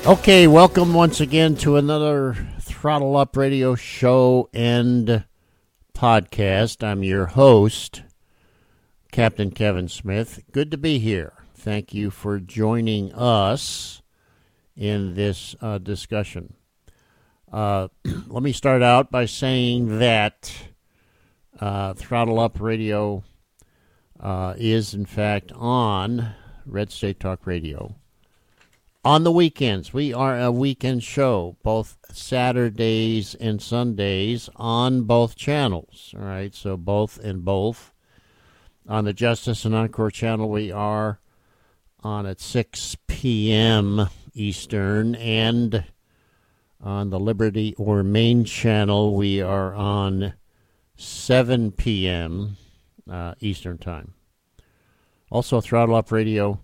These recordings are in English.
Okay, welcome once again to another Throttle Up Radio show and podcast. I'm your host, Captain Kevin Smith. Good to be here. Thank you for joining us in this discussion. Let me start out by saying that Throttle Up Radio is, in fact, on Red State Talk Radio. On the weekends, we are a weekend show, both Saturdays and Sundays on both channels. All right, so both and both. On the Justice and Encore channel, we are on at 6 p.m. Eastern, and on the Liberty or Main channel, we are on 7 p.m. Eastern Time. Also, Throttle Up Radio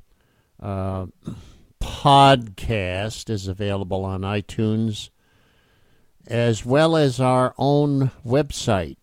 podcast is available on iTunes, as well as our own website,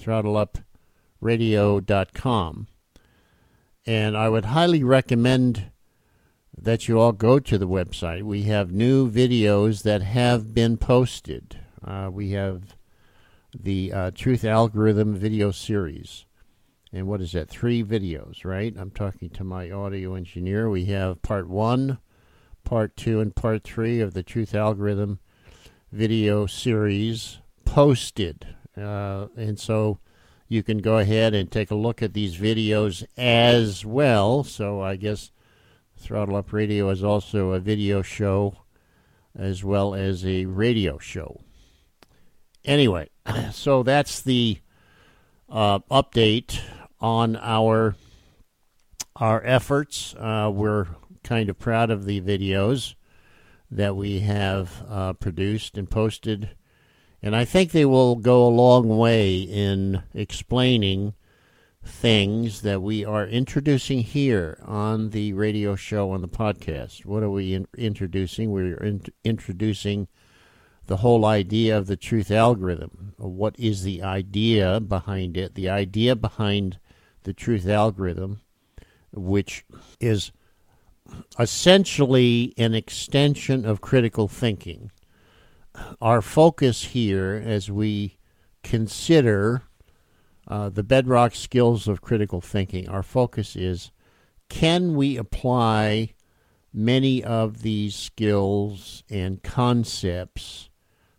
throttleUpRadio.com. And I would highly recommend that you all go to the website. We have new videos that have been posted. We have the Truth Algorithm video series. And what is that? 3 videos, right? I'm talking to my audio engineer. We have part 1, part 2, and part 3 of the Truth Algorithm video series posted. And so you can go ahead and take a look at these videos as well. So I guess Throttle Up Radio is also a video show as well as a radio show. Anyway, so that's the update on our efforts. We're kind of proud of the videos that we have produced and posted, and I think they will go a long way in explaining things that we are introducing here on the radio show, on the podcast. What are we introducing? We're introducing the whole idea of the truth algorithm. What is the idea behind it? The idea behind the truth algorithm, which is essentially an extension of critical thinking. Our focus here, as we consider the bedrock skills of critical thinking, our focus is, can we apply many of these skills and concepts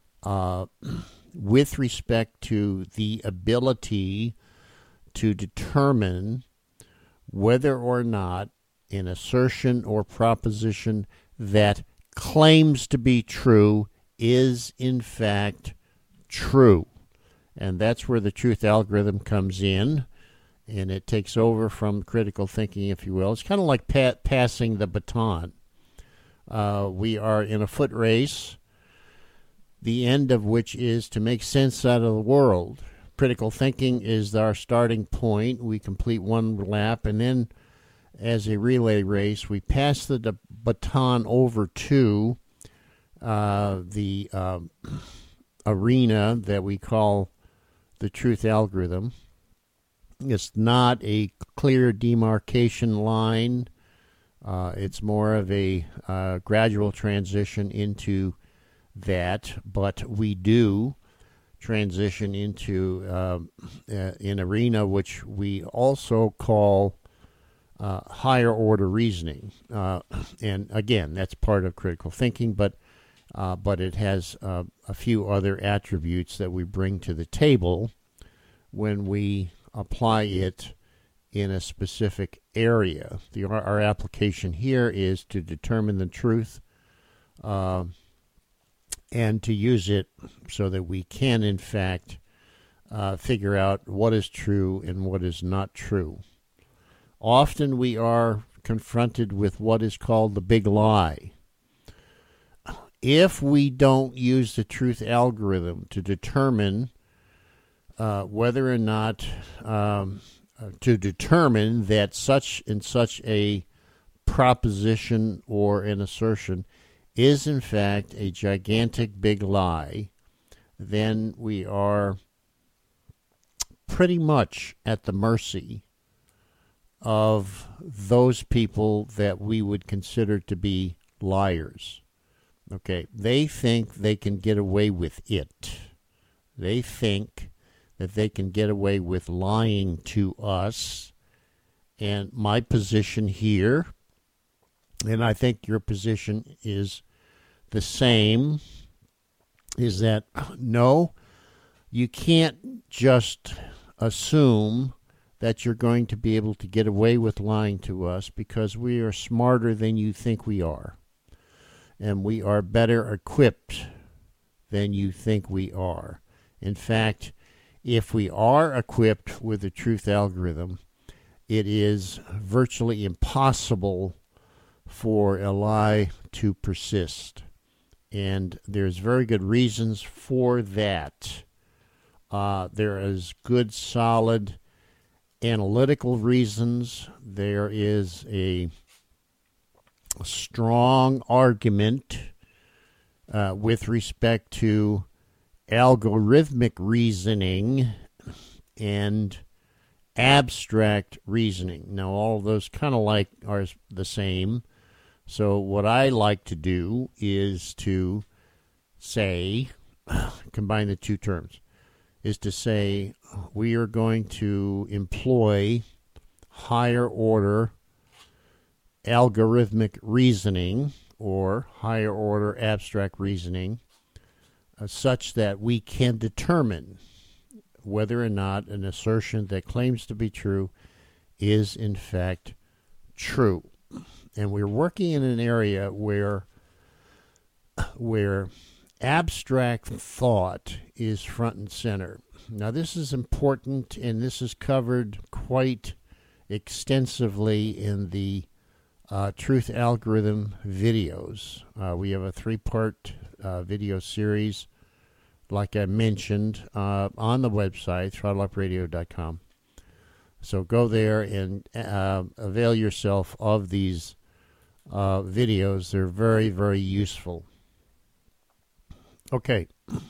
with respect to the ability to determine whether or not an assertion or proposition that claims to be true is in fact true. And that's where the truth algorithm comes in, and it takes over from critical thinking, if you will. It's kind of like passing the baton. We are in a foot race, the end of which is to make sense out of the world. Critical thinking is our starting point. We complete one lap, and then as a relay race, we pass the baton over to the arena that we call the truth algorithm. It's not a clear demarcation line. It's more of a gradual transition into that, but we do transition into an arena which we also call higher order reasoning, and again, that's part of critical thinking, but it has a few other attributes that we bring to the table when we apply it in a specific area. Our application here is to determine the truth and to use it so that we can, in fact, figure out what is true and what is not true. Often we are confronted with what is called the big lie. If we don't use the truth algorithm to determine whether or not, to determine that such and such a proposition or an assertion is in fact a gigantic big lie, then we are pretty much at the mercy of those people that we would consider to be liars. Okay, they think they can get away with it. They think that they can get away with lying to us. And my position here, and I think your position is the same, is that no, you can't just assume that you're going to be able to get away with lying to us, because we are smarter than you think we are. And we are better equipped than you think we are. In fact, if we are equipped with the truth algorithm, it is virtually impossible for a lie to persist. And there's very good reasons for that. There is good, solid analytical reasons. There is a strong argument with respect to algorithmic reasoning and abstract reasoning. Now, all of those kind of like are the same. So what I like to do is to say, combine the two terms, is to say we are going to employ higher order algorithmic reasoning or higher order abstract reasoning such that we can determine whether or not an assertion that claims to be true is in fact true. And we're working in an area where abstract thought is front and center. Now, this is important, and this is covered quite extensively in the Truth Algorithm videos. We have a 3-part video series, like I mentioned, on the website, throttleUpRadio.com. So go there and avail yourself of these videos. They're very, very useful. Okay.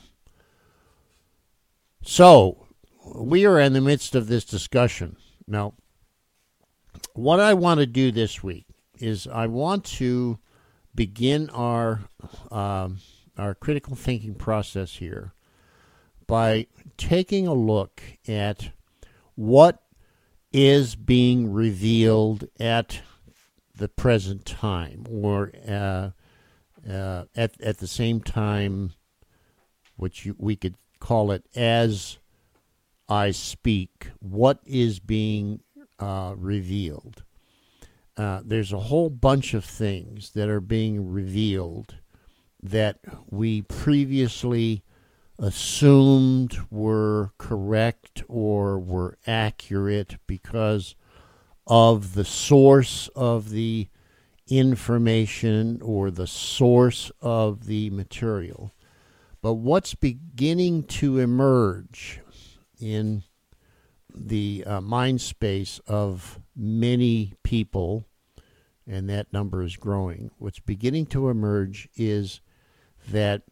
So, we are in the midst of this discussion. Now, what I want to do this week is I want to begin our critical thinking process here by taking a look at what is being revealed at the present time, or at the same time, which we could call it as I speak, what is being revealed. There's a whole bunch of things that are being revealed that we previously assumed were correct or were accurate because of the source of the information or the source of the material. But what's beginning to emerge in the mind space of many people, and that number is growing, what's beginning to emerge is that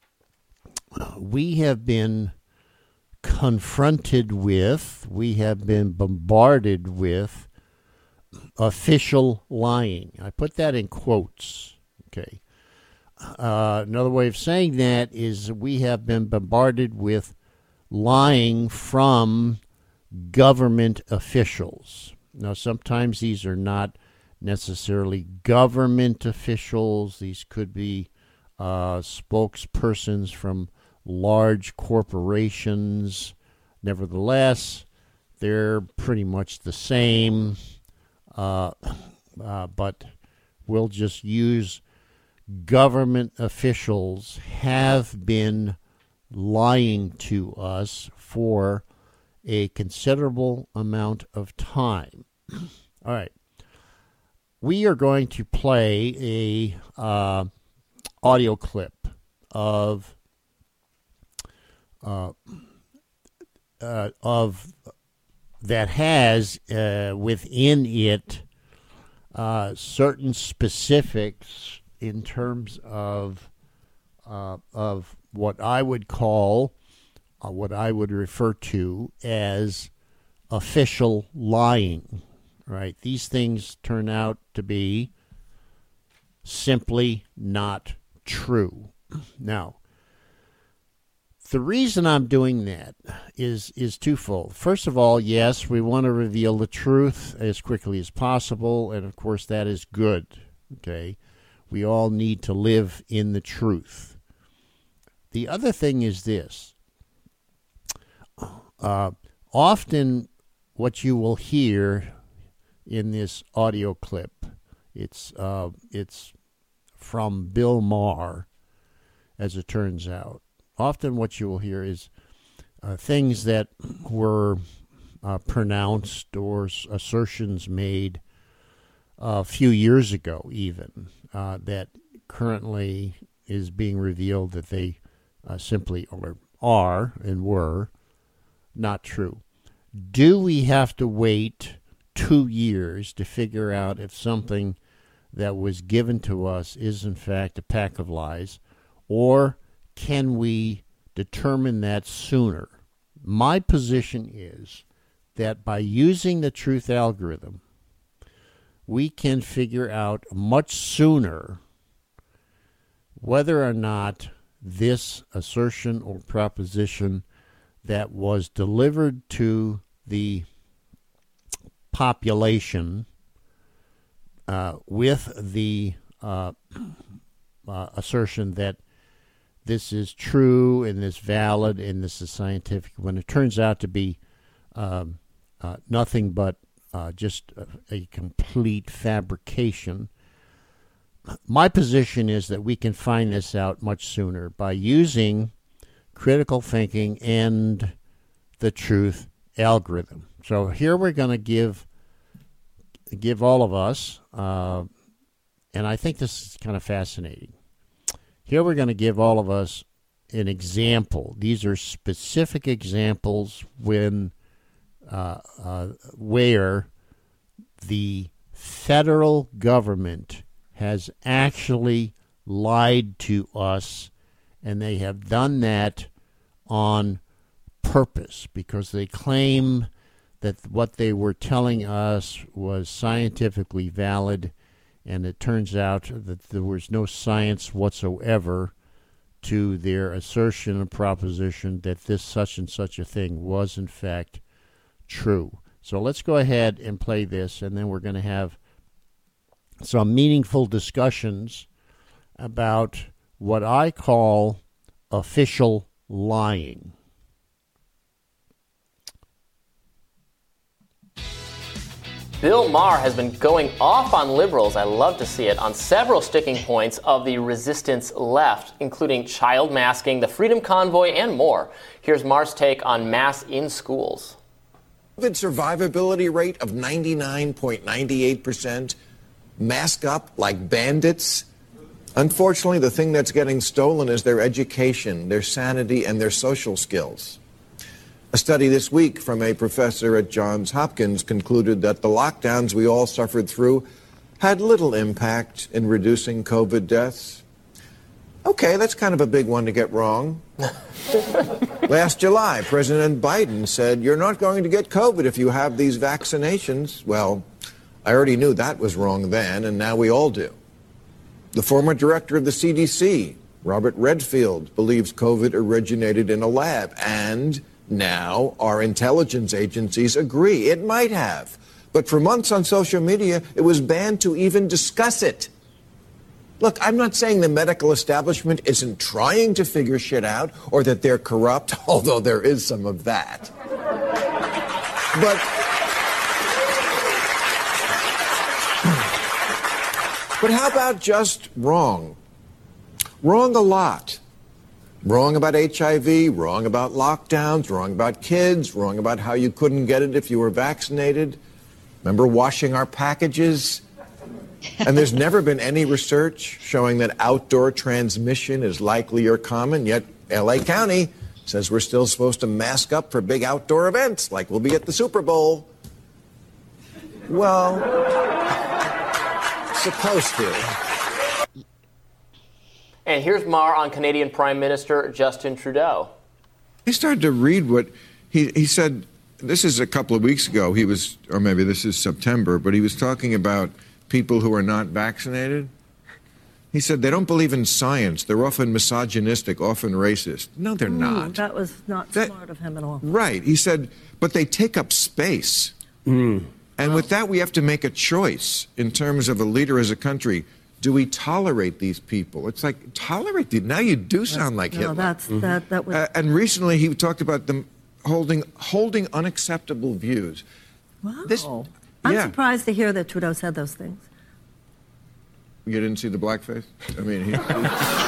we have been confronted with, we have been bombarded with official lying. I put that in quotes, okay. Another way of saying that is we have been bombarded with lying from government officials. Now, sometimes these are not necessarily government officials. These could be spokespersons from large corporations. Nevertheless, they're pretty much the same, but we'll just use government officials have been lying to us for a considerable amount of time. All right. We are going to play a audio clip of that has within it certain specifics in terms of what I would call, what I would refer to as official lying. Right? These things turn out to be simply not true. Now, the reason I'm doing that is twofold. First of all, yes, we want to reveal the truth as quickly as possible, and of course that is good. Okay, we all need to live in the truth. The other thing is this. Often what you will hear in this audio clip, it's from Bill Maher, as it turns out. Often what you will hear is things that were pronounced or assertions made a few years ago even, that currently is being revealed that they simply are and were not true. Do we have to wait 2 years to figure out if something that was given to us is in fact a pack of lies, or can we determine that sooner? My position is that by using the truth algorithm, we can figure out much sooner whether or not this assertion or proposition that was delivered to the population with the assertion that this is true and this valid and this is scientific, when it turns out to be nothing but just a complete fabrication. My position is that we can find this out much sooner by using critical thinking and the truth algorithm. So here we're going to give all of us, and I think this is kind of fascinating. Here we're going to give all of us an example. These are specific examples where the federal government has actually lied to us, and they have done that on purpose because they claim that what they were telling us was scientifically valid, and it turns out that there was no science whatsoever to their assertion and proposition that this such and such a thing was in fact true. So let's go ahead and play this, and then we're going to have some meaningful discussions about what I call official lying. Bill Maher has been going off on liberals, I love to see it, on several sticking points of the resistance left, including child masking, the Freedom Convoy, and more. Here's Maher's take on masks in schools. COVID survivability rate of 99.98%, mask up like bandits. Unfortunately, the thing that's getting stolen is their education, their sanity, and their social skills. A study this week from a professor at Johns Hopkins concluded that the lockdowns we all suffered through had little impact in reducing COVID deaths. Okay, that's kind of a big one to get wrong. Last July, President Biden said, "You're not going to get COVID if you have these vaccinations." Well, I already knew that was wrong then, and now we all do. The former director of the CDC, Robert Redfield, believes COVID originated in a lab, and now our intelligence agencies agree it might have. But for months on social media, it was banned to even discuss it. Look, I'm not saying the medical establishment isn't trying to figure shit out or that they're corrupt, although there is some of that. But how about just wrong? Wrong a lot. Wrong about HIV, wrong about lockdowns, wrong about kids, wrong about how you couldn't get it if you were vaccinated. Remember washing our packages? And there's never been any research showing that outdoor transmission is likely or common, yet LA County says we're still supposed to mask up for big outdoor events, like we'll be at the Super Bowl. Well, supposed to. And here's Maher on Canadian Prime Minister Justin Trudeau. He started to read what he said. This is a couple of weeks ago. He was, or maybe this is September, but he was talking about people who are not vaccinated. He said they don't believe in science. They're often misogynistic, often racist. No, they're not. That was not smart of him at all. Right. He said, but they take up space. And with that, we have to make a choice in terms of a leader as a country. Do we tolerate these people? It's like, tolerate them. Now you do sound like Hitler. That was... and recently he talked about them holding unacceptable views. Wow. I'm surprised to hear that Trudeau said those things. You didn't see the blackface? I mean, no, I'm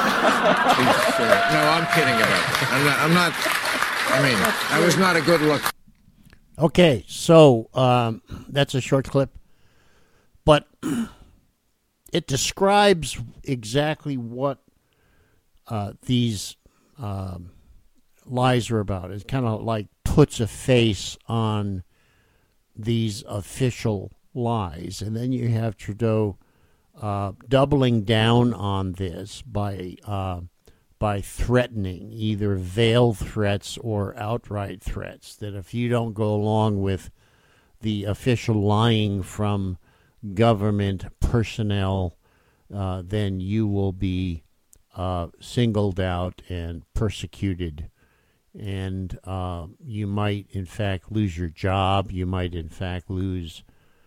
kidding about that. I'm not, I mean, that was not a good look. Okay, so that's a short clip, but it describes exactly what these lies are about. It kind of like puts a face on these official lies, and then you have Trudeau doubling down on this by threatening, either veiled threats or outright threats, that if you don't go along with the official lying from government personnel, then you will be singled out and persecuted. And you might, in fact, lose your job. You might, in fact, lose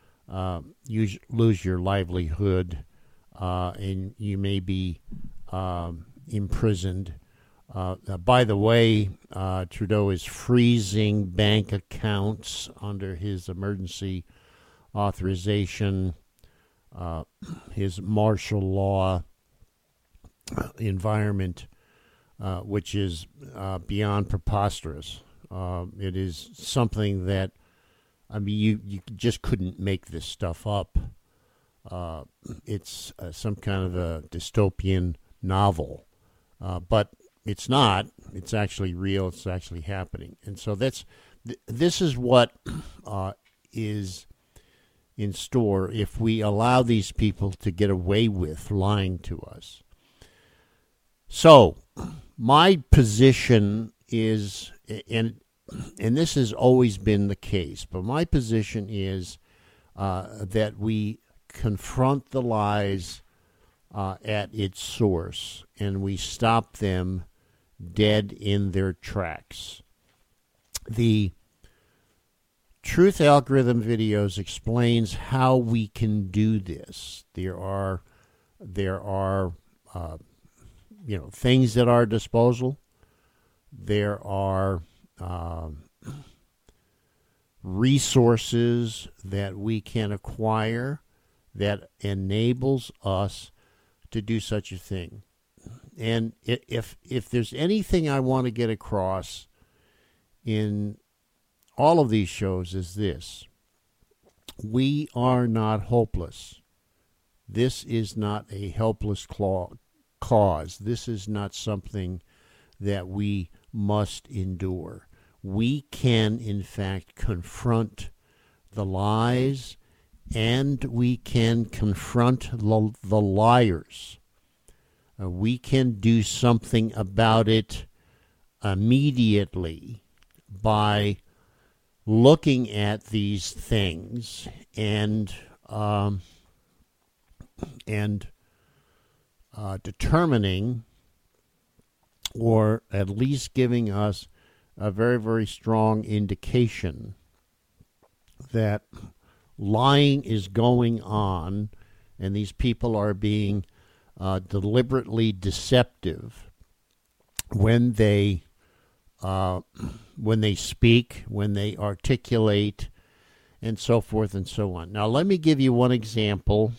your livelihood, and you may be imprisoned. By the way, Trudeau is freezing bank accounts under his emergency authorization, his martial law environment, which is beyond preposterous. It is something that, I mean, you just couldn't make this stuff up. It's some kind of a dystopian novel, but it's not. It's actually real. It's actually happening, and so this is what is in store if we allow these people to get away with lying to us. So, my position is, and this has always been the case, but my position is that we confront the lies at its source, and we stop them dead in their tracks. The Truth Algorithm videos explains how we can do this. There are things at our disposal. There are resources that we can acquire that enables us to do such a thing. And if there's anything I want to get across in all of these shows is this: we are not hopeless. This is not a helpless cause. This is not something that we must endure. We can, in fact, confront the lies, and we can confront the liars. We can do something about it immediately by looking at these things and determining, or at least giving us a very, very strong indication that lying is going on, and these people are being deliberately deceptive when they speak, when they articulate, and so forth and so on. Now, let me give you one example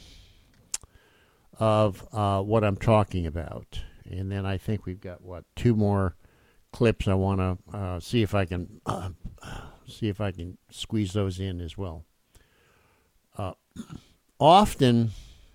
of what I'm talking about, and then I think we've got two more clips. I want to see if I can squeeze those in as well. Often,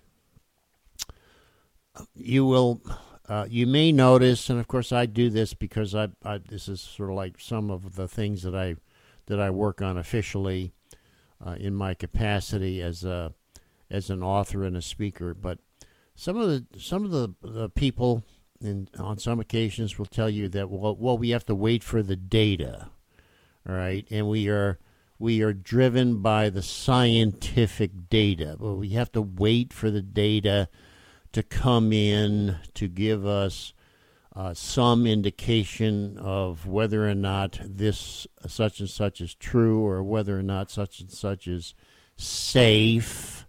you may notice, and of course I do this because I this is sort of like some of the things that I work on officially in my capacity as an author and a speaker. But some of the people, on some occasions, will tell you that well we have to wait for the data, all right, and we are driven by the scientific data. Well, we have to wait for the data to come in to give us some indication of whether or not this such and such is true, or whether or not such and such is safe,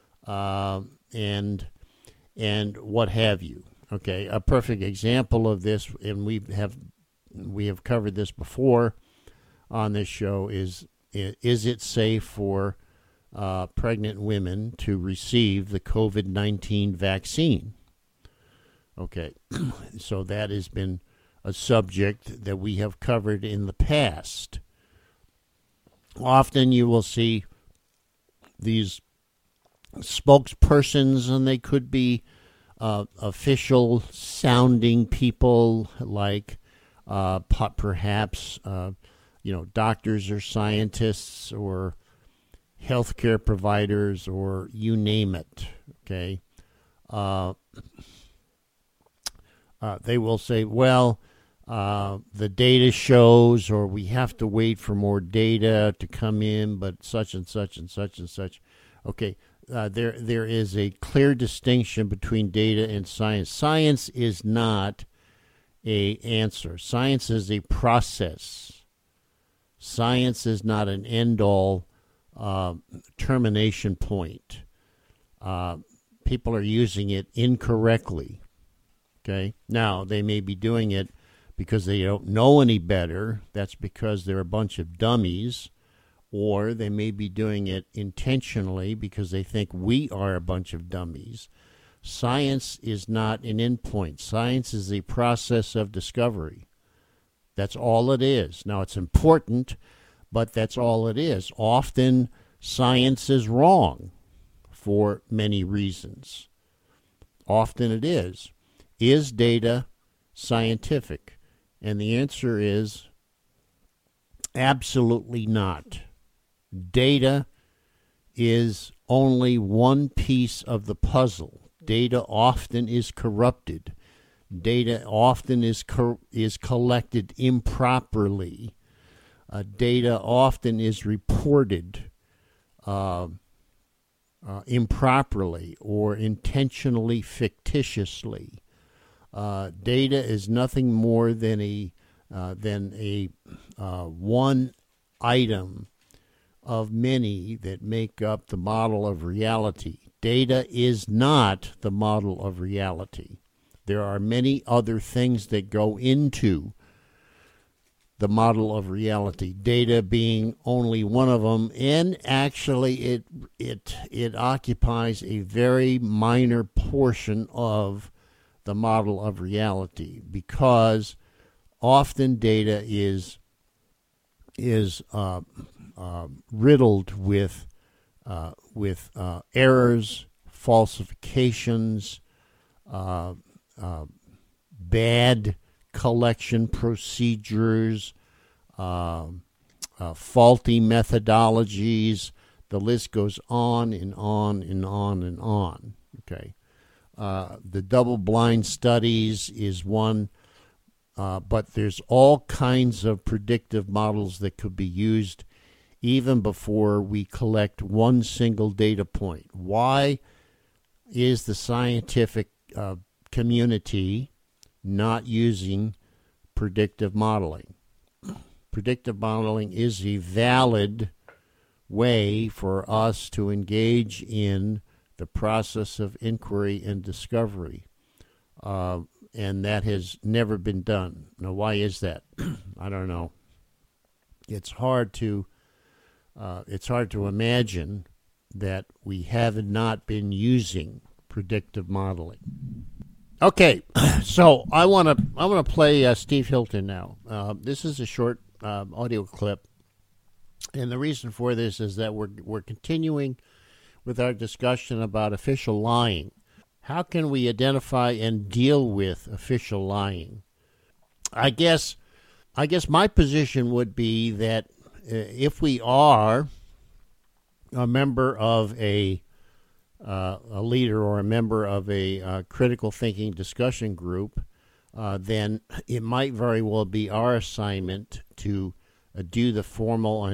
and what have you. Okay, a perfect example of this, and we have covered this before on this show, is it safe for pregnant women to receive the COVID-19 vaccine? Okay, so that has been a subject that we have covered in the past. Often you will see these spokespersons, and they could be official sounding people, like perhaps doctors or scientists or healthcare providers, or you name it. Okay, they will say, well, the data shows, or we have to wait for more data to come in, but such and such and such and such. Okay, there is a clear distinction between data and science. Science is not an answer. Science is a process. Science is not an end-all termination point. People are using it incorrectly. Okay, now they may be doing it because they don't know any better. That's because they're a bunch of dummies. Or they may be doing it intentionally because they think we are a bunch of dummies. Science is not an endpoint. Science is a process of discovery. That's all it is. Now, it's important, but that's all it is. Often, science is wrong for many reasons. Often it is. Is data scientific? And the answer is absolutely not. Data is only one piece of the puzzle. Data often is corrupted. Data often is collected improperly. Data often is reported improperly or intentionally fictitiously. Data is nothing more than a one item of many that make up the model of reality. Data is not the model of reality. There are many other things that go into the model of reality, data being only one of them, and actually it occupies a very minor portion of the model of reality, because often data is riddled with errors, falsifications, bad collection procedures, faulty methodologies. The list goes on and on and on and on. Okay, the double-blind studies is one, but there's all kinds of predictive models that could be used even before we collect one single data point. Why is the scientific community not using predictive modeling? Predictive modeling is a valid way for us to engage in the process of inquiry and discovery, and that has never been done. Now, why is that? I don't know. It's hard to imagine that we have not been using predictive modeling. Okay, so I want to play Steve Hilton now. This is a short audio clip, and the reason for this is that we're continuing with our discussion about official lying. How can we identify and deal with official lying? I guess my position would be that if we are a member of a leader or a member of a critical thinking discussion group, then it might very well be our assignment to do the formal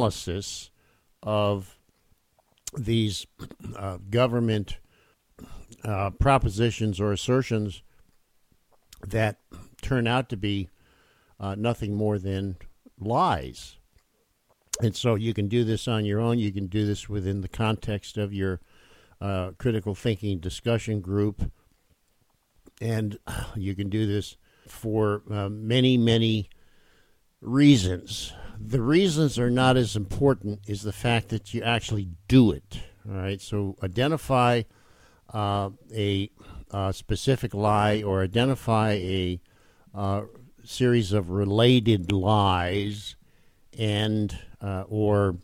analysis of these government propositions or assertions that turn out to be nothing more than lies. And so you can do this on your own. You can do this within the context of your critical thinking discussion group. And you can do this for many, many reasons. The reasons are not as important as the fact that you actually do it. All right. So identify a specific lie or identify a series of related lies and or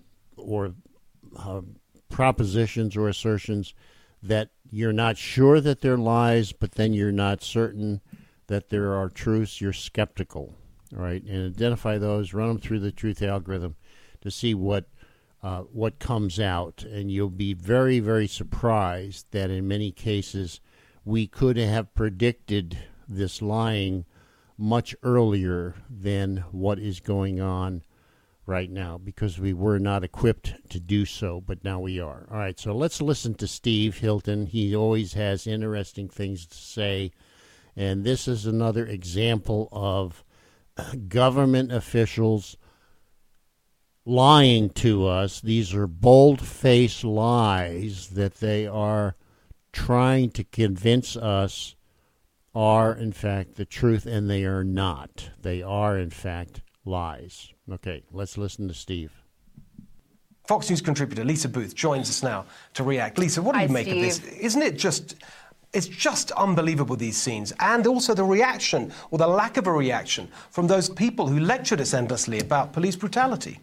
propositions or assertions that you're not sure that they're lies, but then you're not certain that there are truths. You're skeptical, all right? And identify those, run them through the truth algorithm to see what comes out. And you'll be very, very surprised that in many cases we could have predicted this lying much earlier than what is going on right now, because we were not equipped to do so, but now we are. All right, so let's listen to Steve Hilton. He always has interesting things to say, and this is another example of government officials lying to us. These are bold-faced lies that they are trying to convince us are, in fact, the truth, and they are not. They are, in fact, lies. Okay, let's listen to Steve. Fox News contributor Lisa Booth joins us now to react. Lisa, what do you make of this? Isn't it just... It's just unbelievable, these scenes, and also the reaction, or the lack of a reaction, from those people who lectured us endlessly about police brutality.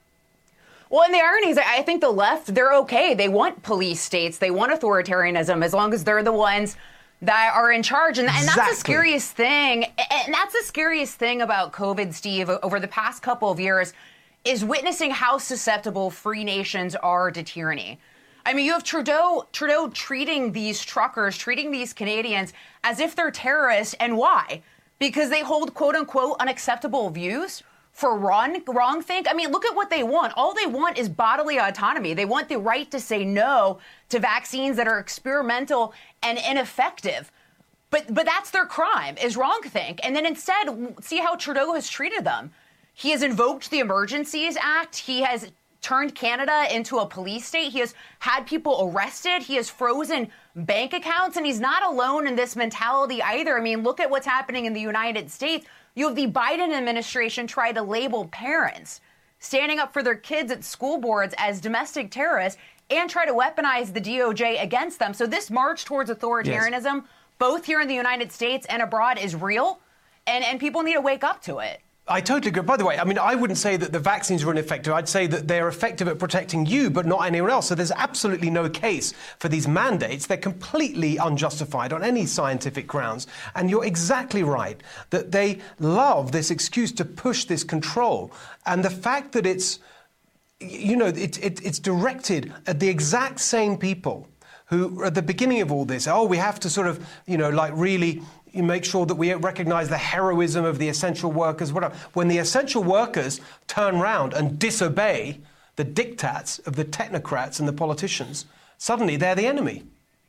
Well, and the irony is, I think the left, they're okay. They want police states. They want authoritarianism as long as they're the ones that are in charge. And that's the scariest thing. And that's the scariest thing about COVID, Steve, over the past couple of years, is witnessing how susceptible free nations are to tyranny. I mean, you have Trudeau treating these truckers, treating these Canadians as if they're terrorists. And why? Because they hold, quote unquote, unacceptable views for wrong think. I mean, look at what they want. All they want is bodily autonomy. They want the right to say no to vaccines that are experimental and ineffective. But that's their crime, is wrong think. And then instead, see how Trudeau has treated them. He has invoked the Emergencies Act. He has turned Canada into a police state. He has had people arrested. He has frozen bank accounts. And he's not alone in this mentality either. I mean, look at what's happening in the United States. You have the Biden administration try to label parents standing up for their kids at school boards as domestic terrorists and try to weaponize the DOJ against them. So this march towards authoritarianism, both here in the United States and abroad, is real. And people need to wake up to it. I totally agree. By the way, I mean, I wouldn't say that the vaccines are ineffective. I'd say that they're effective at protecting you, but not anyone else. So there's absolutely no case for these mandates. They're completely unjustified on any scientific grounds. And you're exactly right that they love this excuse to push this control. And the fact that it's, you know, it's directed at the exact same people who, at the beginning of all this, we have to sort of, you know, like really make sure that we recognize the heroism of the essential workers, whatever. When the essential workers turn around and disobey the diktats of the technocrats and the politicians, suddenly they're the enemy.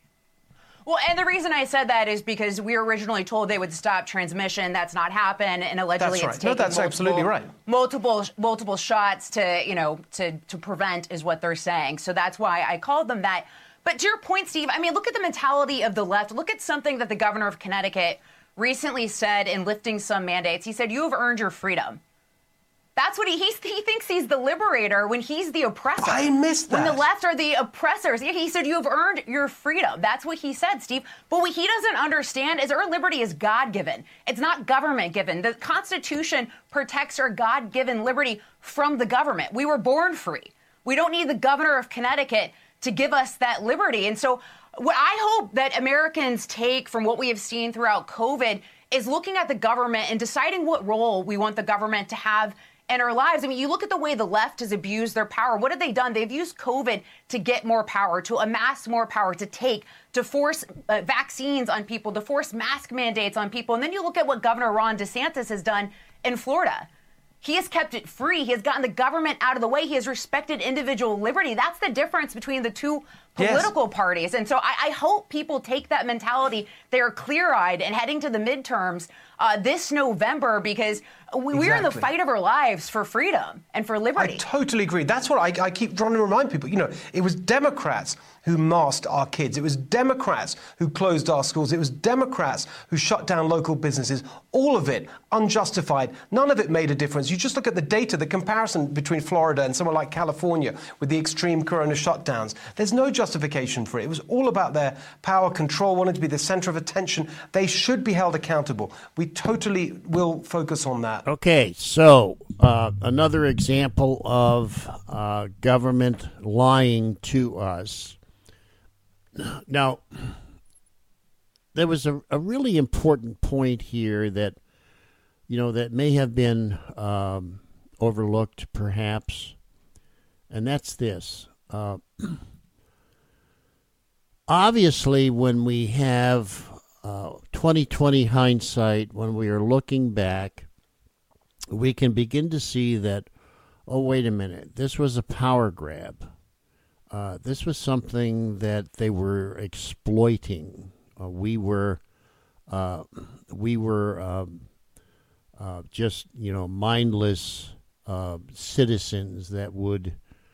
Well, and the reason I said that is because we were originally told they would stop transmission. That's not happened, and allegedly it's taken absolutely right. multiple shots to, you know, to prevent is what they're saying. So that's why I called them that. But to your point, Steve, I mean, look at the mentality of the left. Look at something that the governor of Connecticut recently said in lifting some mandates. He said, "You have earned your freedom." That's what he thinks he's the liberator when he's the oppressor. I missed that. When the left are the oppressors. He said, "You have earned your freedom." That's what he said, Steve. But what he doesn't understand is our liberty is God-given. It's not government-given. The Constitution protects our God-given liberty from the government. We were born free. We don't need the governor of Connecticut to give us that liberty. And so what I hope that Americans take from what we have seen throughout COVID is looking at the government and deciding what role we want the government to have in our lives. I mean, you look at the way the left has abused their power. What have they done? They've used COVID to get more power, to amass more power, to force vaccines on people, to force mask mandates on people. And then you look at what Governor Ron DeSantis has done in Florida. He has kept it free. He has gotten the government out of the way. He has respected individual liberty. That's the difference between the two political parties. And so I hope people take that mentality. They're clear-eyed and heading to the midterms this November, because we're in the fight of our lives for freedom and for liberty. I totally agree. That's what I keep trying to remind people. It was Democrats who masked our kids. It was Democrats who closed our schools. It was Democrats who shut down local businesses. All of it unjustified. None of it made a difference. You just look at the data, the comparison between Florida and somewhere like California with the extreme corona shutdowns. There's no justification for it. It was all about their power, control, wanting to be the center of attention. They should be held accountable. We totally will focus on that. Okay, so another example of government lying to us. Now, there was a really important point here that, that may have been overlooked perhaps, and that's this. Obviously, when we have 2020 hindsight, when we are looking back, we can begin to see that, oh, wait a minute, this was a power grab. This was something that they were exploiting. We were just mindless citizens that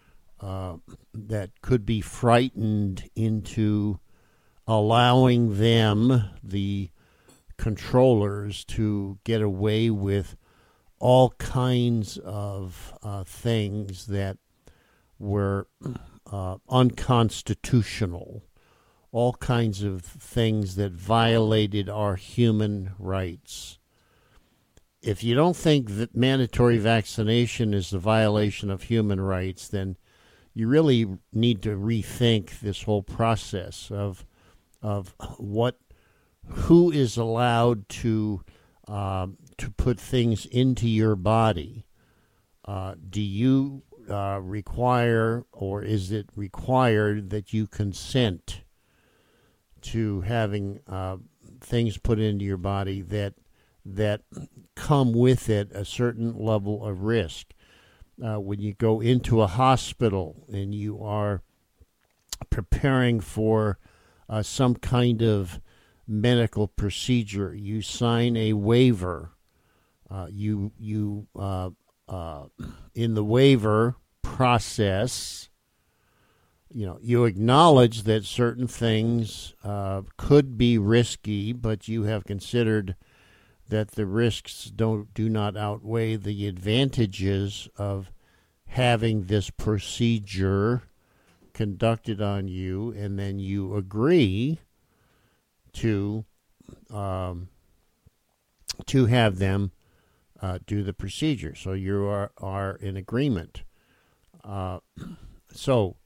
could be frightened into allowing them, the controllers, to get away with all kinds of things that were unconstitutional, all kinds of things that violated our human rights. If you don't think that mandatory vaccination is a violation of human rights, then you really need to rethink this whole process of who is allowed to put things into your body. Do you require, or is it required that you consent to having things put into your body that come with it a certain level of risk? When you go into a hospital and you are preparing for some kind of medical procedure, you sign a waiver. In the waiver process, you acknowledge that certain things could be risky, but you have considered that the risks do not outweigh the advantages of having this procedure conducted on you, and then you agree to have them do the procedure. So you are in agreement. So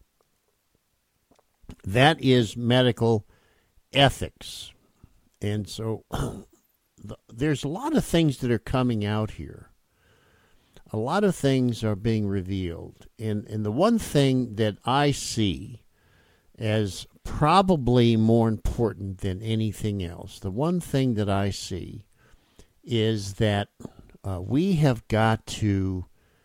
that is medical ethics. And so there's a lot of things that are coming out here. A lot of things are being revealed. And the one thing that I see as probably more important than anything else, the one thing that I see is that we have got to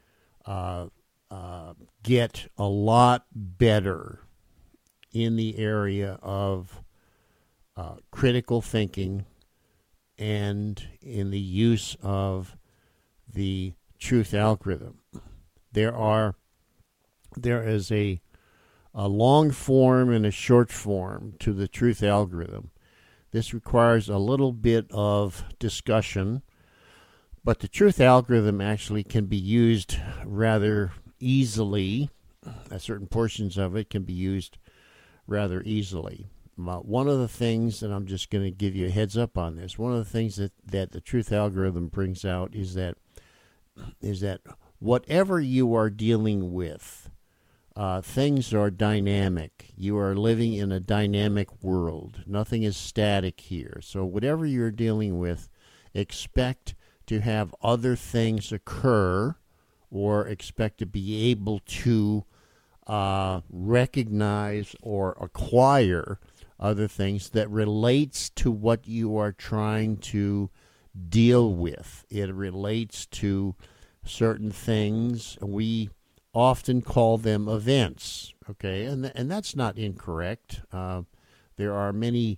get a lot better in the area of critical thinking and in the use of the truth algorithm. There is a long form and a short form to the truth algorithm. This requires a little bit of discussion, but the truth algorithm actually can be used rather easily. Certain portions of it can be used rather easily. One of the things, and I'm just going to give you a heads up on this, one of the things that the truth algorithm brings out is that whatever you are dealing with, things are dynamic. You are living in a dynamic world. Nothing is static here. So whatever you're dealing with, expect to have other things occur, or expect to be able to recognize or acquire other things that relates to what you are trying to deal with. It relates to certain things. We often call them events. Okay, and that's not incorrect. There are many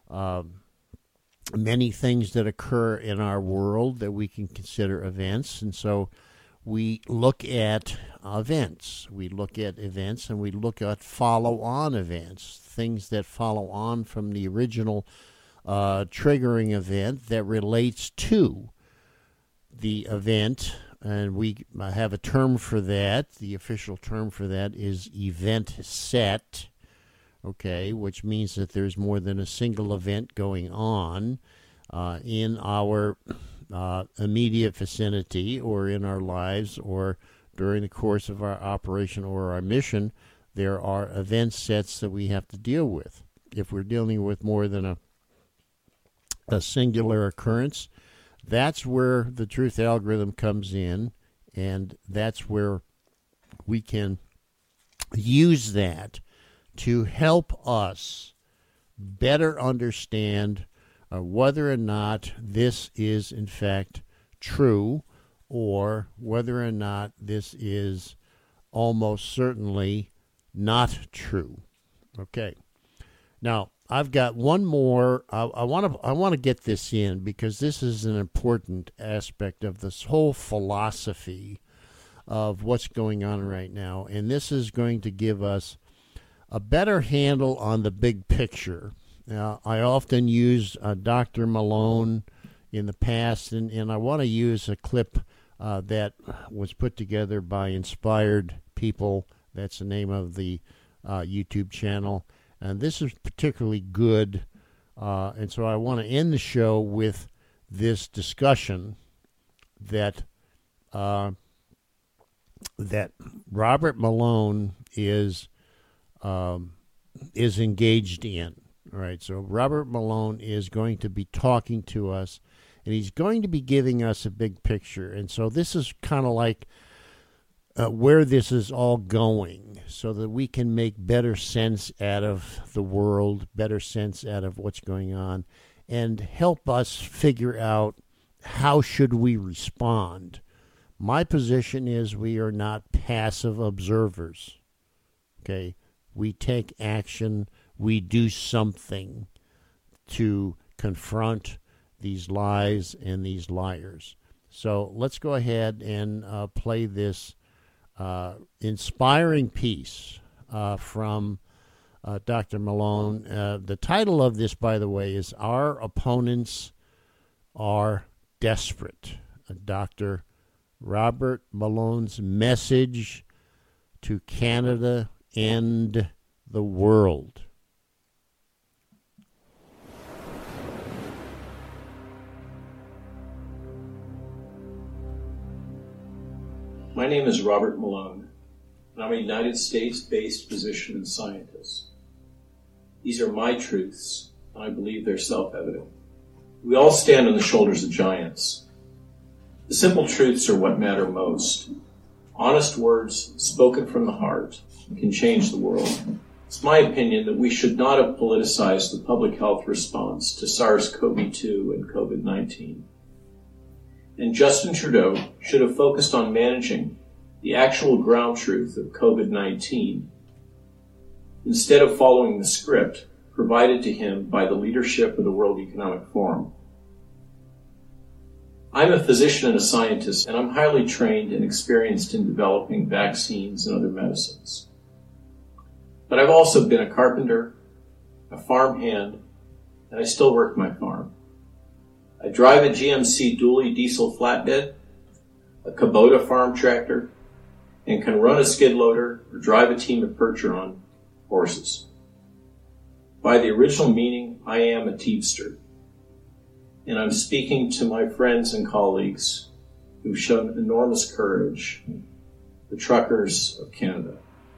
things that occur in our world that we can consider events, and so we look at events. We look at events, and we look at follow-on events, things that follow on from the original triggering event that relates to the event, and we have a term for that. The official term for that is event set, okay, which means that there's more than a single event going on in our immediate vicinity or in our lives or during the course of our operation or our mission. There are event sets that we have to deal with. If we're dealing with more than a singular occurrence, that's where the truth algorithm comes in, and that's where we can use that to help us better understand whether or not this is in fact true, or whether or not this is almost certainly not true. Okay. Now, I've got one more. I want to get this in because this is an important aspect of this whole philosophy of what's going on right now, and this is going to give us a better handle on the big picture. Now, I often use Dr. Malone in the past, and I want to use a clip that was put together by Inspired People. That's the name of the YouTube channel. And this is particularly good, and so I want to end the show with this discussion that that Robert Malone is engaged in. All right, so Robert Malone is going to be talking to us, and he's going to be giving us a big picture. And so this is kind of like where this is all going, so that we can make better sense out of the world, better sense out of what's going on, and help us figure out how should we respond. My position is we are not passive observers. Okay, we take action, we do something to confront these lies and these liars. So let's go ahead and play this inspiring piece from Dr. Malone. The title of this, by the way, is Our Opponents Are Desperate. Dr. Robert Malone's message to Canada and the world. My name is Robert Malone, and I'm a United States-based physician and scientist. These are my truths, and I believe they're self-evident. We all stand on the shoulders of giants. The simple truths are what matter most. Honest words spoken from the heart can change the world. It's my opinion that we should not have politicized the public health response to SARS-CoV-2 and COVID-19. And Justin Trudeau should have focused on managing the actual ground truth of COVID-19 instead of following the script provided to him by the leadership of the World Economic Forum. I'm a physician and a scientist, and I'm highly trained and experienced in developing vaccines and other medicines. But I've also been a carpenter, a farmhand, and I still work my farm. I drive a GMC dually diesel flatbed, a Kubota farm tractor, and can run a skid loader or drive a team of Percheron horses. By the original meaning, I am a teamster. And I'm speaking to my friends and colleagues who've shown enormous courage, the truckers of Canada.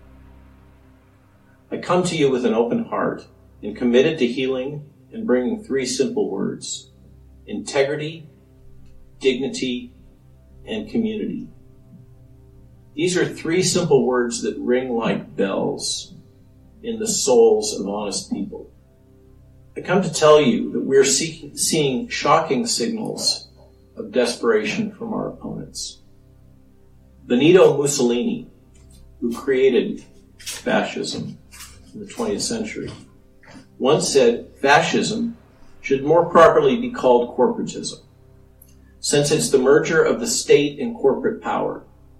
I come to you with an open heart and committed to healing and bringing three simple words: integrity, dignity, and community. These are three simple words that ring like bells in the souls of honest people. I come to tell you that we're seeing shocking signals of desperation from our opponents. Benito Mussolini who created fascism in the 20th century, once said fascism should more properly be called corporatism, since it's the merger of the state and corporate power.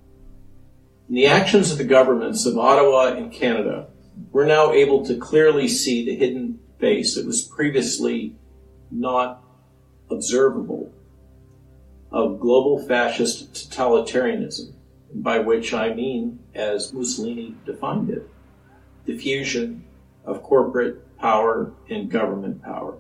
In the actions of the governments of Ottawa and Canada, we're now able to clearly see the hidden face that was previously not observable of global fascist totalitarianism, by which I mean, as Mussolini defined it, the fusion of corporate power and government power.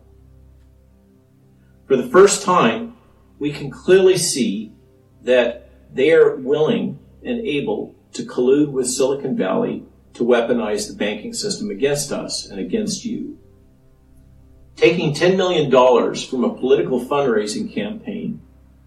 For the first time, we can clearly see that they are willing and able to collude with Silicon Valley to weaponize the banking system against us and against you. Taking $10 million from a political fundraising campaign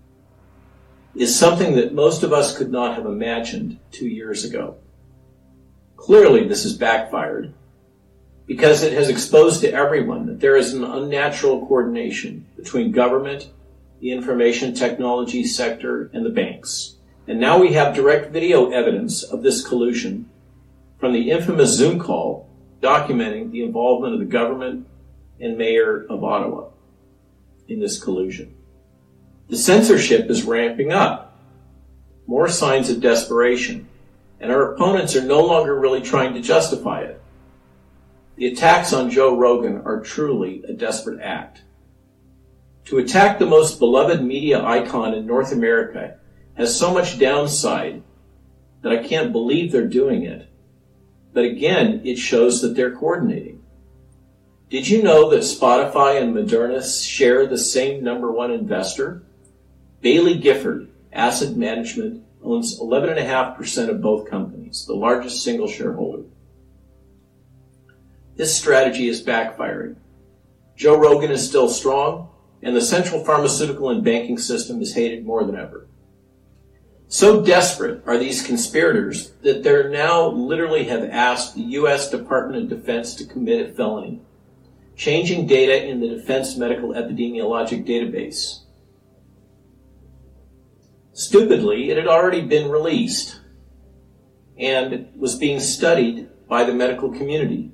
is something that most of us could not have imagined 2 years ago. Clearly, this has backfired because it has exposed to everyone that there is an unnatural coordination between government, the information technology sector, and the banks. And now we have direct video evidence of this collusion from the infamous Zoom call documenting the involvement of the government and mayor of Ottawa in this collusion. The censorship is ramping up. More signs of desperation. And our opponents are no longer really trying to justify it. The attacks on Joe Rogan are truly a desperate act. To attack the most beloved media icon in North America has so much downside that I can't believe they're doing it. But again, it shows that they're coordinating. Did you know that Spotify and Moderna share the same number one investor? Bailey Gifford Asset Management owns 11.5% of both companies, the largest single shareholder. This strategy is backfiring. Joe Rogan is still strong, and the central pharmaceutical and banking system is hated more than ever. So desperate are these conspirators that they now literally have asked the U.S. Department of Defense to commit a felony, changing data in the Defense Medical Epidemiologic Database. Stupidly, it had already been released and was being studied by the medical community.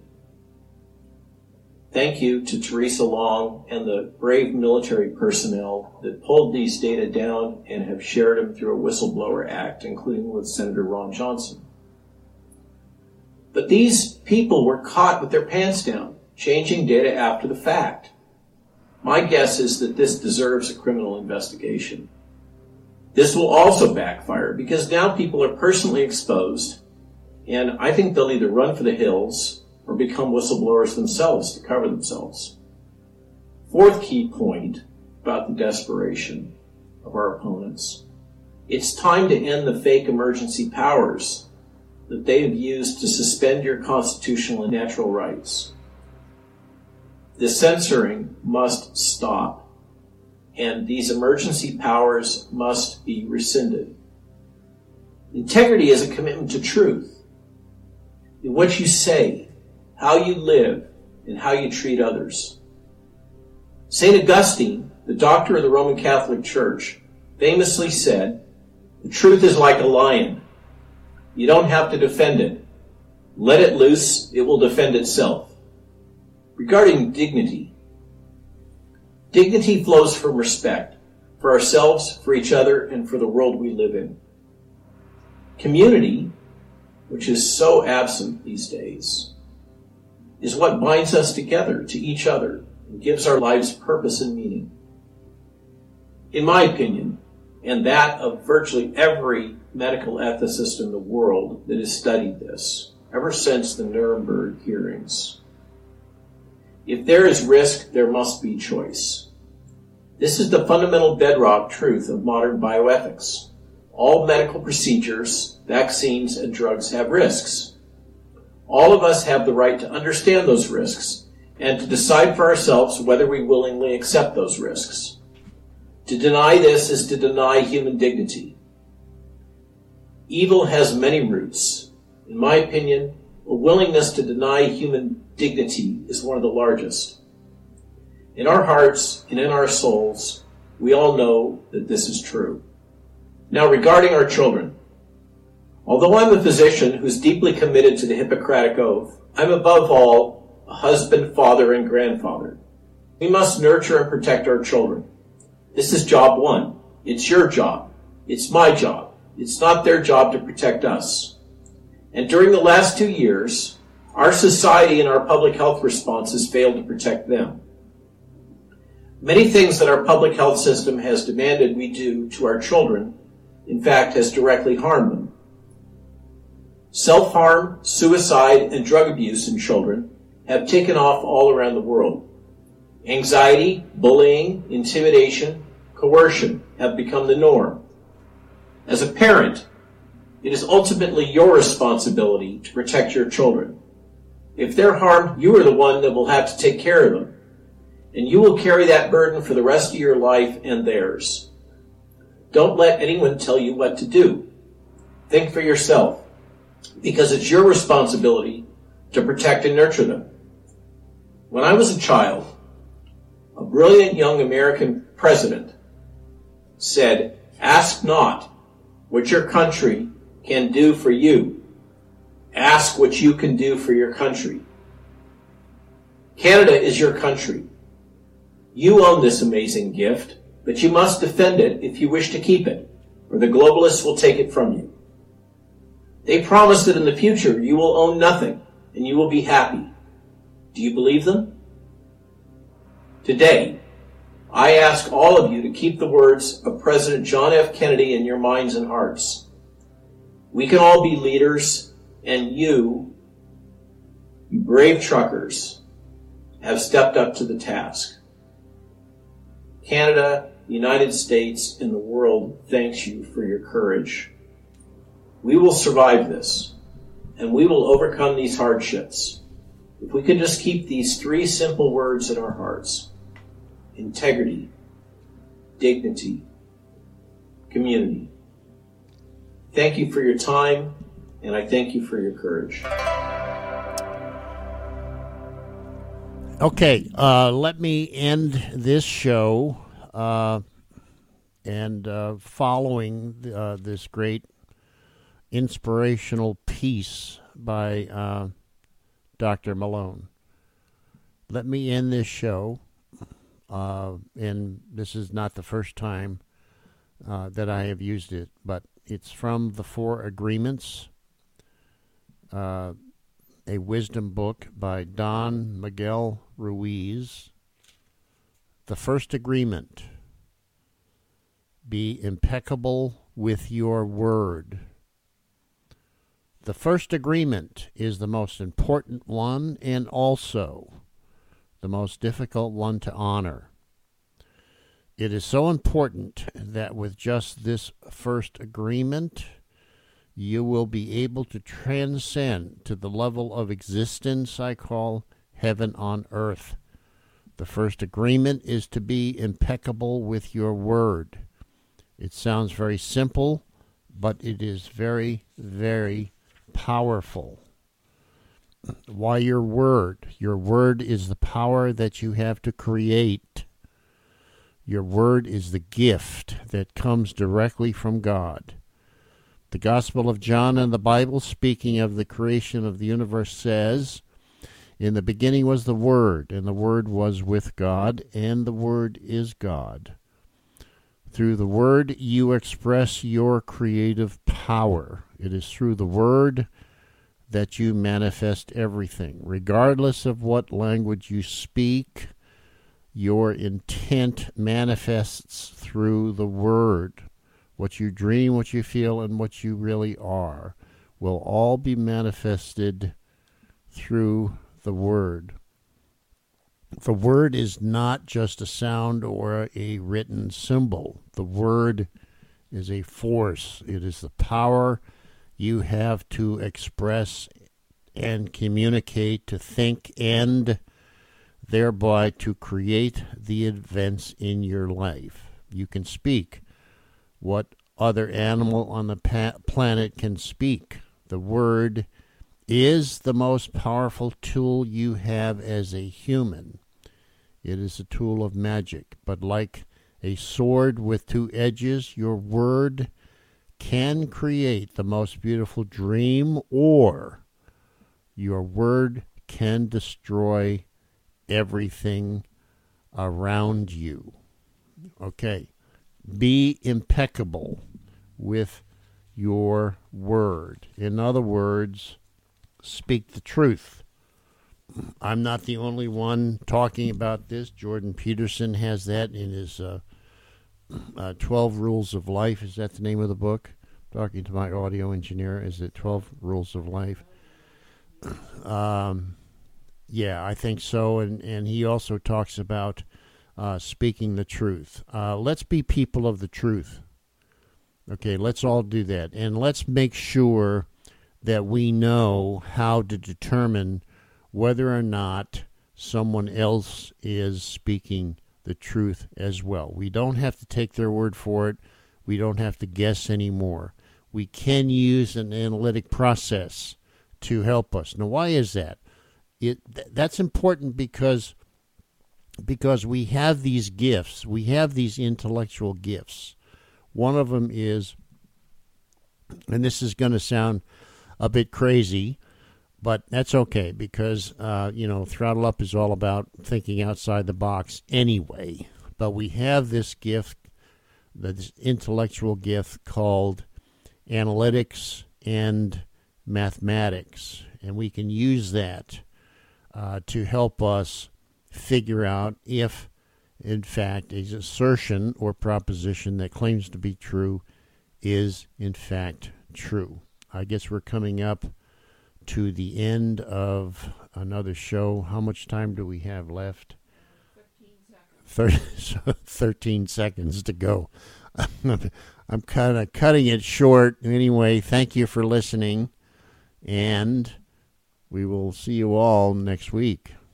Thank you to Teresa Long and the brave military personnel that pulled these data down and have shared them through a whistleblower act, including with Senator Ron Johnson. But these people were caught with their pants down, changing data after the fact. My guess is that this deserves a criminal investigation. This will also backfire because now people are personally exposed, and I think they'll either run for the hills or become whistleblowers themselves to cover themselves. Fourth key point about the desperation of our opponents. It's time to end the fake emergency powers that they have used to suspend your constitutional and natural rights. The censoring must stop, and these emergency powers must be rescinded. Integrity is a commitment to truth in what you say, how you live, and how you treat others. St. Augustine, the doctor of the Roman Catholic Church, famously said, "The truth is like a lion. You don't have to defend it. Let it loose, it will defend itself." Regarding dignity, dignity flows from respect for ourselves, for each other, and for the world we live in. Community, which is so absent these days, is what binds us together to each other and gives our lives purpose and meaning. In my opinion, and that of virtually every medical ethicist in the world that has studied this, ever since the Nuremberg hearings, if there is risk, there must be choice. This is the fundamental bedrock truth of modern bioethics. All medical procedures, vaccines, and drugs have risks. All of us have the right to understand those risks and to decide for ourselves whether we willingly accept those risks. To deny this is to deny human dignity. Evil has many roots. In my opinion, a willingness to deny human dignity is one of the largest. In our hearts and in our souls, we all know that this is true. Now, regarding our children, Although I'm a physician who's deeply committed to the Hippocratic Oath, I'm above all a husband, father, and grandfather. We must nurture and protect our children. This is job one. It's your job. It's my job. It's not their job to protect us. And during the last 2 years, our society and our public health responses failed to protect them. Many things that our public health system has demanded we do to our children, in fact, has directly harmed them. Self-harm, suicide, and drug abuse in children have taken off all around the world. Anxiety, bullying, intimidation, coercion have become the norm. As a parent, it is ultimately your responsibility to protect your children. If they're harmed, you are the one that will have to take care of them. And you will carry that burden for the rest of your life and theirs. Don't let anyone tell you what to do. Think for yourself, because it's your responsibility to protect and nurture them. When I was a child, a brilliant young American president said, "Ask not what your country can do for you. Ask what you can do for your country." Canada is your country. You own this amazing gift, but you must defend it if you wish to keep it, or the globalists will take it from you. They promise that in the future you will own nothing and you will be happy. Do you believe them? Today, I ask all of you to keep the words of President John F. Kennedy in your minds and hearts. We can all be leaders, and you brave truckers, have stepped up to the task. Canada, the United States, and the world thanks you for your courage. We will survive this, and we will overcome these hardships. If we could just keep these 3 simple words in our hearts: integrity, dignity, community. Thank you for your time, and I thank you for your courage. Okay, let me end this show and following this great inspirational piece by Dr. Malone. Let me end this show, and this is not the first time that I have used it, but it's from the 4 Agreements, a wisdom book by Don Miguel Ruiz. The first agreement: be impeccable with your word. The first agreement is the most important one and also the most difficult one to honor. It is so important that with just this first agreement, you will be able to transcend to the level of existence I call heaven on earth. The first agreement is to be impeccable with your word. It sounds very simple, but it is very, very powerful. Why your word? Your word is the power that you have to create. Your word is the gift that comes directly from God. The Gospel of John in the Bible, speaking of the creation of the universe, says, "In the beginning was the Word, and the Word was with God, and the Word is God." Through the Word, you express your creative power. It is through the Word that you manifest everything. Regardless of what language you speak, your intent manifests through the Word. What you dream, what you feel, and what you really are will all be manifested through the Word. The Word is not just a sound or a written symbol. The Word is a force. It is the power you have to express and communicate, to think, and thereby to create the events in your life. You can speak what other animal on the planet can speak. The Word is the most powerful tool you have as a human. It is a tool of magic, but like a sword with 2 edges, your word can create the most beautiful dream, or your word can destroy everything around you. Okay. Be impeccable with your word. In other words, speak the truth. I'm not the only one talking about this. Jordan Peterson has that in his 12 Rules of Life. Is that the name of the book? Talking to my audio engineer. Is it 12 Rules of Life? Yeah, I think so. And he also talks about speaking the truth. Let's be people of the truth. Okay, let's all do that. And let's make sure that we know how to determine whether or not someone else is speaking the truth as well. We don't have to take their word for it. We don't have to guess anymore. We can use an analytic process to help us. Now, why is that? That's important because we have these gifts. We have these intellectual gifts. One of them is, and this is going to sound a bit crazy, but that's okay because, Throttle Up is all about thinking outside the box anyway. But we have this gift, this intellectual gift called analytics and mathematics. And we can use that to help us figure out if, in fact, an assertion or proposition that claims to be true is, in fact, true. I guess we're coming up to the end of another show. How much time do we have left? 13 seconds to go. I'm kind of cutting it short. Anyway, thank you for listening, and we will see you all next week.